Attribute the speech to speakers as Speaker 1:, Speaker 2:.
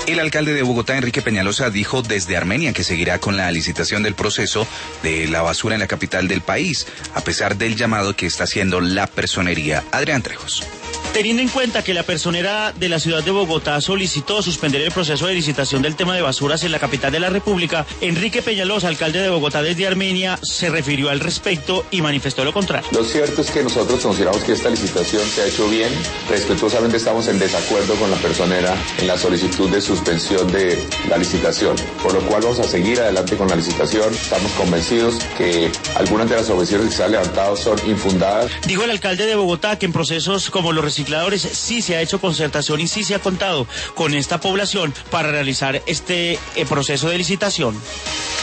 Speaker 1: El alcalde de Bogotá, Enrique Peñalosa, dijo desde Armenia que seguirá con la licitación del proceso de la basura en la capital del país, a pesar del llamado que está haciendo la personería. Adrián Trejos.
Speaker 2: Teniendo en cuenta que la personera de la ciudad de Bogotá solicitó suspender el proceso de licitación del tema de basuras en la capital de la República, Enrique Peñalosa, alcalde de Bogotá desde Armenia, se refirió al respecto y manifestó lo contrario.
Speaker 3: Lo cierto es que nosotros consideramos que esta licitación se ha hecho bien. Respetuosamente estamos en desacuerdo con la personera en la solicitud de suspensión de la licitación, por lo cual vamos a seguir adelante con la licitación. Estamos convencidos que algunas de las objeciones que se han levantado son infundadas.
Speaker 2: Dijo el alcalde de Bogotá que en procesos como los recicladores sí se ha hecho concertación y sí se ha contado con esta población para realizar este proceso de licitación.